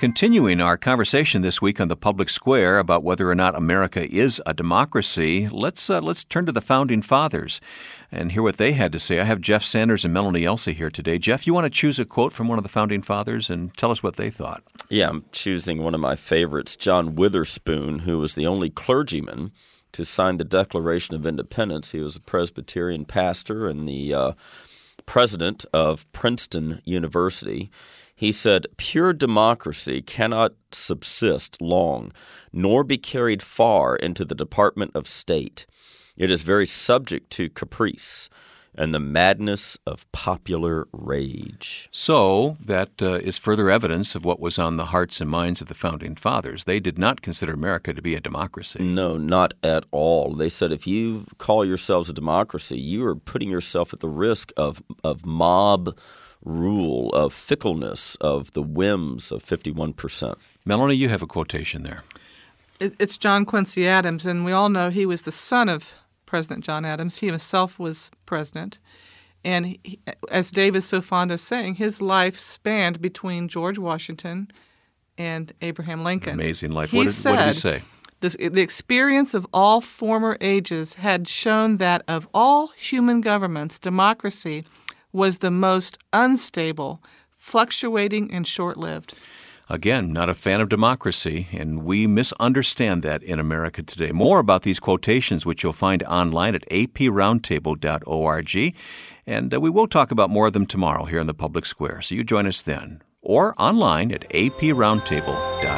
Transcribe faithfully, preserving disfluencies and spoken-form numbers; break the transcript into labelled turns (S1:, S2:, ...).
S1: Continuing our conversation this week on the Public Square about whether or not America is a democracy, let's uh, let's turn to the Founding Fathers and hear what they had to say. I have Jeff Sanders and Melanie Elsie here today. Jeff, you want to choose a quote from one of the Founding Fathers and tell us what they thought?
S2: Yeah, I'm choosing one of my favorites, John Witherspoon, who was the only clergyman to sign the Declaration of Independence. He was a Presbyterian pastor and the uh, president of Princeton University. He said, "Pure democracy cannot subsist long, nor be carried far into the Department of State. It is very subject to caprice and the madness of popular rage."
S1: So that uh, is further evidence of what was on the hearts and minds of the Founding Fathers. They did not consider America to be a democracy.
S2: No, not at all. They said if you call yourselves a democracy, you are putting yourself at the risk of, of mob rule, of fickleness, of the whims of fifty-one percent.
S1: Melanie, you have a quotation there.
S3: It's John Quincy Adams, and we all know he was the son of President John Adams. He himself was president. And he, as Dave is so fond of saying, his life spanned between George Washington and Abraham Lincoln.
S1: Amazing life.
S3: He
S1: What did,
S3: said,
S1: what did he say?
S3: This, the experience of all former ages had shown that of all human governments, democracy was the most unstable, fluctuating, and short-lived.
S1: Again, not a fan of democracy, and we misunderstand that in America today. More about these quotations, which you'll find online at a p roundtable dot org, and uh, we will talk about more of them tomorrow here in the Public Square, so you join us then, or online at a p roundtable dot org.